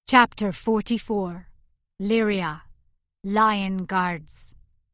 Chapter 44. Lyria, Lion Guards.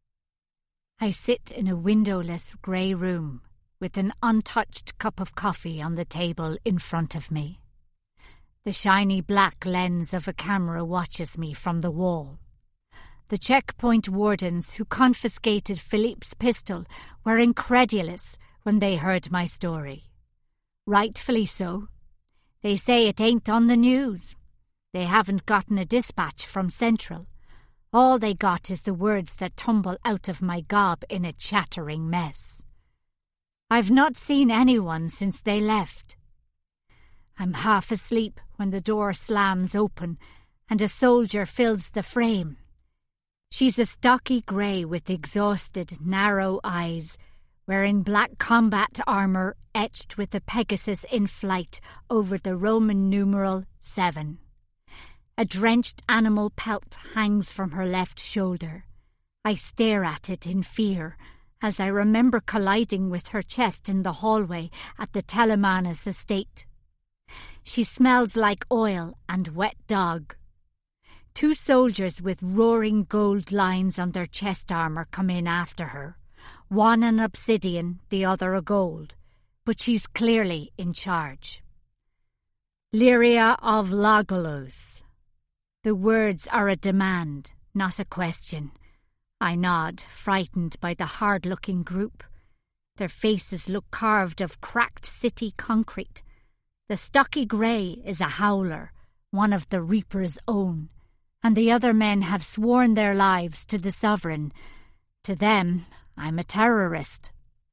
I sit in a windowless grey room with an untouched cup of coffee on the table in front of me. The shiny black lens of a camera watches me from the wall. The checkpoint wardens who confiscated Philippe's pistol were incredulous when they heard my story. Rightfully so. They say it ain't on the news. They haven't gotten a dispatch from Central. All they got is the words that tumble out of my gob in a chattering mess. I've not seen anyone since they left. I'm half asleep when the door slams open and a soldier fills the frame. She's a stocky grey with exhausted, narrow eyes, wearing black combat armour etched with a Pegasus in flight over the Roman numeral 7. A drenched animal pelt hangs from her left shoulder. I stare at it in fear as I remember colliding with her chest in the hallway at the Telemanis estate. She smells like oil and wet dog. 2 soldiers with roaring gold lines on their chest armour come in after her, one an obsidian, the other a gold, but she's clearly in charge. Lyria of Lagolos. The words are a demand, not a question. I nod, frightened by the hard-looking group. Their faces look carved of cracked city concrete. The stocky grey is a howler, one of the Reaper's own, and the other men have sworn their lives to the Sovereign. To them, I'm a terrorist.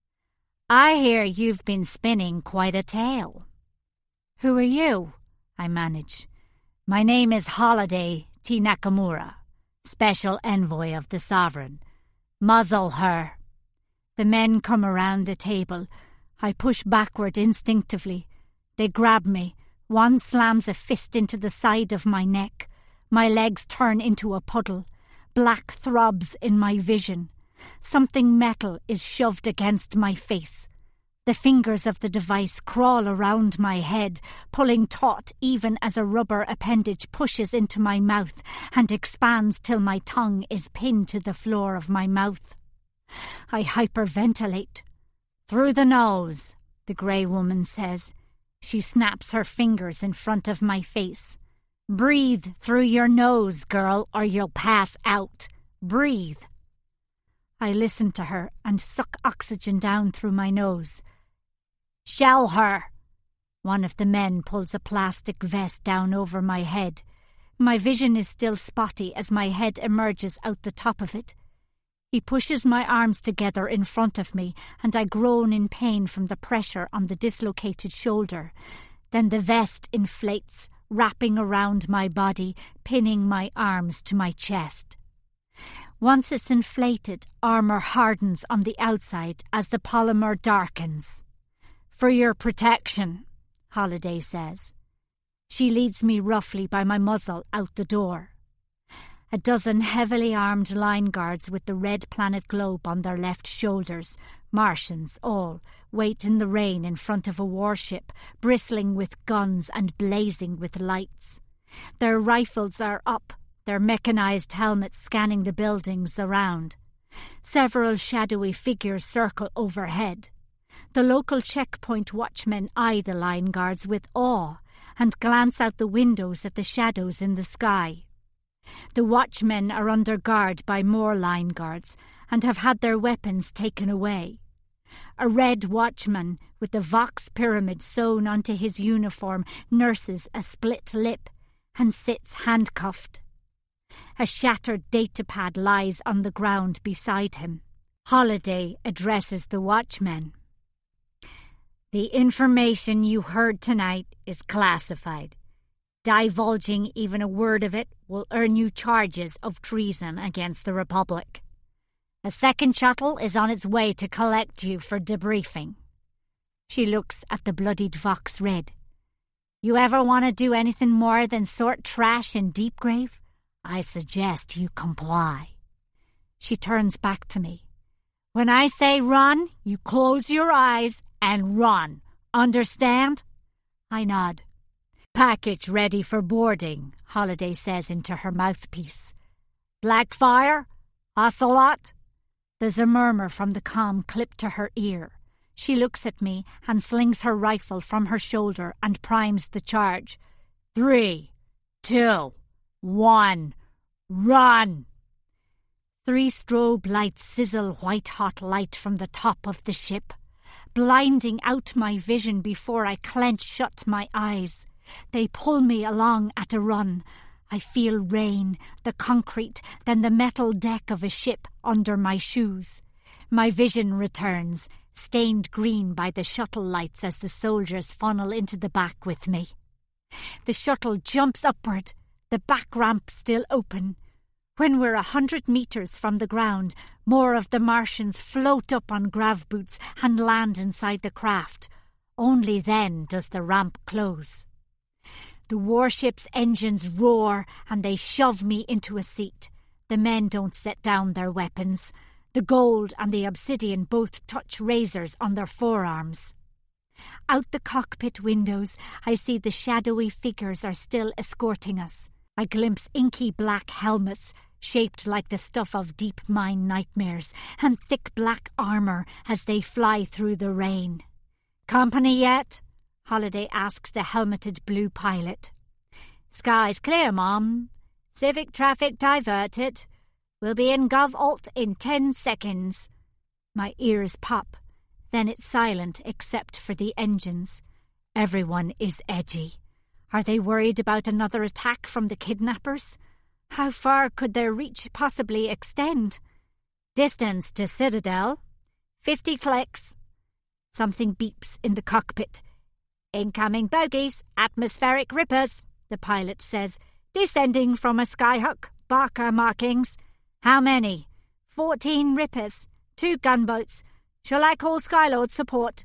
I hear you've been spinning quite a tale. Who are you? I manage. My name is Holiday T. Nakamura, Special Envoy of the Sovereign. Muzzle her. The men come around the table. I push backward instinctively. They grab me. One slams a fist into the side of my neck. My legs turn into a puddle. Black throbs in my vision. Something metal is shoved against my face. The fingers of the device crawl around my head, pulling taut even as a rubber appendage pushes into my mouth and expands till my tongue is pinned to the floor of my mouth. I hyperventilate. Through the nose, the grey woman says. She snaps her fingers in front of my face. Breathe through your nose, girl, or you'll pass out. Breathe. I listen to her and suck oxygen down through my nose. Shell her! One of the men pulls a plastic vest down over my head. My vision is still spotty as my head emerges out the top of it. He pushes my arms together in front of me and I groan in pain from the pressure on the dislocated shoulder. Then the vest inflates, wrapping around my body, pinning my arms to my chest. Once it's inflated, armour hardens on the outside as the polymer darkens. For your protection, Holiday says. She leads me roughly by my muzzle out the door. A dozen heavily armed line guards with the red planet globe on their left shoulders, Martians all, wait in the rain in front of a warship, bristling with guns and blazing with lights. Their rifles are up, their mechanized helmets scanning the buildings around. Several shadowy figures circle overhead. The local checkpoint watchmen eye the line guards with awe and glance out the windows at the shadows in the sky. The watchmen are under guard by more line guards and have had their weapons taken away. A red watchman with the Vox pyramid sewn onto his uniform nurses a split lip and sits handcuffed. A shattered datapad lies on the ground beside him. Holiday addresses the watchmen. The information you heard tonight is classified. Divulging even a word of it will earn you charges of treason against the Republic. A second shuttle is on its way to collect you for debriefing. She looks at the bloodied Vox Red. You ever want to do anything more than sort trash in Deepgrave? I suggest you comply. She turns back to me. When I say run, you close your eyes and run. Understand? I nod. Package ready for boarding, Holiday says into her mouthpiece. Blackfire? Ocelot? There's a murmur from the comm clipped to her ear. She looks at me and slings her rifle from her shoulder and primes the charge. 3, 2, 1, run! 3 strobe lights sizzle white-hot light from the top of the ship, blinding out my vision before I clench shut my eyes. They pull me along at a run. I feel rain, the concrete, then the metal deck of a ship under my shoes. My vision returns, stained green by the shuttle lights as the soldiers funnel into the back with me. The shuttle jumps upward, the back ramp still open. When we're 100 meters from the ground, more of the Martians float up on grav boots and land inside the craft. Only then does the ramp close. The warship's engines roar and they shove me into a seat. The men don't set down their weapons. The gold and the obsidian both touch razors on their forearms. Out the cockpit windows, I see the shadowy figures are still escorting us. I glimpse inky black helmets, shaped like the stuff of deep mine nightmares, and thick black armour as they fly through the rain. Company yet? Holiday asks the helmeted blue pilot. Sky's clear, Mom. Civic traffic diverted. We'll be in Gov-Alt in 10 seconds. My ears pop. Then it's silent except for the engines. Everyone is edgy. Are they worried about another attack from the kidnappers? How far could their reach possibly extend? Distance to Citadel. 50 clicks. Something beeps in the cockpit. Incoming bogies, atmospheric rippers, the pilot says, descending from a skyhook, Barker markings. How many? 14 rippers, 2 gunboats. Shall I call Skylord support?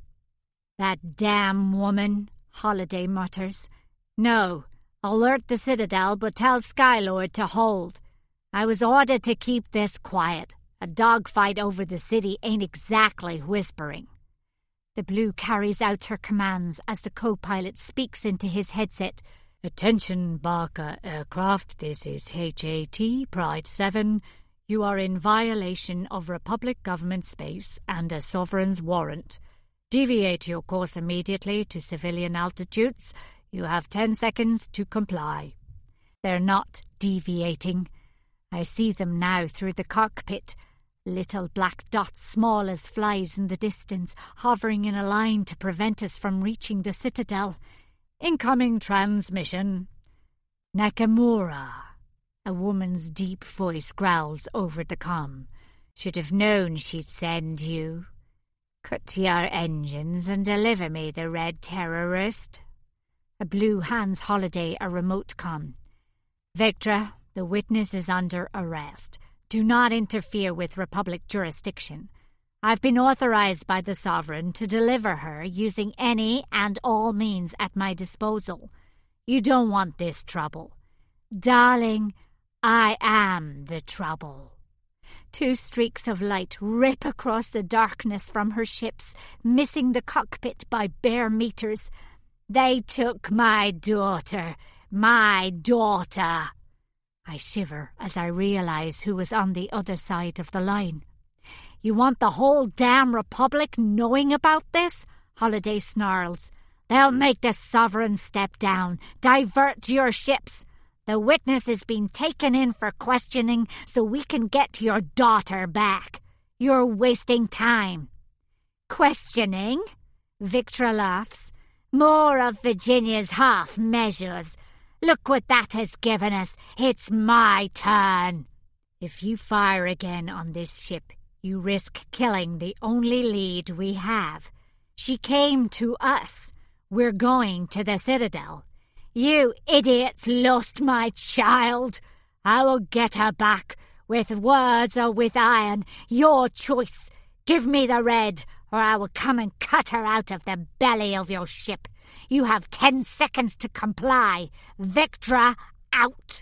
That damn woman, Holiday mutters. No, alert the Citadel, but tell Skylord to hold. I was ordered to keep this quiet. A dogfight over the city ain't exactly whispering. The blue carries out her commands as the co-pilot speaks into his headset. Attention, Barker aircraft, this is HAT Pride 7. You are in violation of Republic government space and a sovereign's warrant. Deviate your course immediately to civilian altitudes. You have 10 seconds to comply. They're not deviating. I see them now through the cockpit. Little black dots small as flies in the distance, hovering in a line to prevent us from reaching the Citadel. Incoming transmission. Nakamura. A woman's deep voice growls over the comm. Should have known she'd send you. Cut your engines and deliver me the red terrorist. A blue hands Holiday a remote comm. Victra, the witness is under arrest. Do not interfere with Republic jurisdiction. I've been authorized by the Sovereign to deliver her using any and all means at my disposal. You don't want this trouble. Darling, I am the trouble. 2 streaks of light rip across the darkness from her ships, missing the cockpit by bare meters. They took my daughter. My daughter. I shiver as I realize who was on the other side of the line. You want the whole damn Republic knowing about this? Holiday snarls. They'll make the Sovereign step down. Divert your ships. The witness is being taken in for questioning so we can get your daughter back. You're wasting time. Questioning? Victra laughs. More of Virginia's half measures. Look what that has given us. It's my turn. If you fire again on this ship, you risk killing the only lead we have. She came to us. We're going to the Citadel. You idiots lost my child. I will get her back, with words or with iron. Your choice. Give me the red, or I will come and cut her out of the belly of your ship. You have 10 seconds to comply. Victra, out.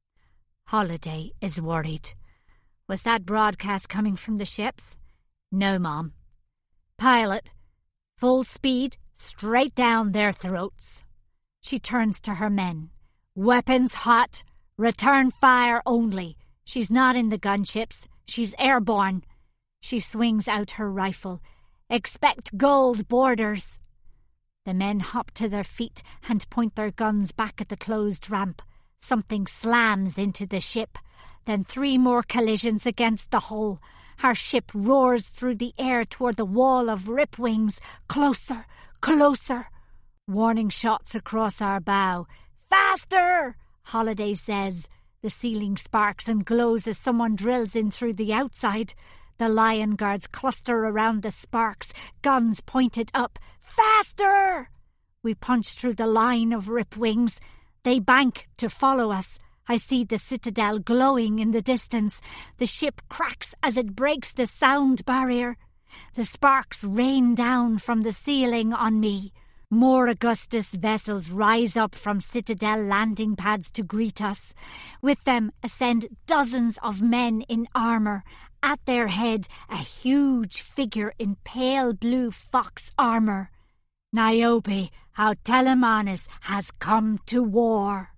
Holiday is worried. Was that broadcast coming from the ships? No, Mom. Pilot, full speed, straight down their throats. She turns to her men. Weapons hot. Return fire only. She's not in the gunships. She's airborne. She swings out her rifle. Expect gold borders. The men hop to their feet and point their guns back at the closed ramp. Something slams into the ship. Then 3 more collisions against the hull. Our ship roars through the air toward the wall of rip wings. Closer, closer. Warning shots across our bow. Faster! Holiday says. The ceiling sparks and glows as someone drills in through the outside. The Lion Guards cluster around the sparks, guns pointed up. Faster! We punch through the line of rip wings. They bank to follow us. I see the citadel glowing in the distance. The ship cracks as it breaks the sound barrier. The sparks rain down from the ceiling on me. More Augustus vessels rise up from citadel landing pads to greet us. With them ascend dozens of men in armour. At their head, a huge figure in pale blue fox armour. Niobe, how Telemanus has come to war.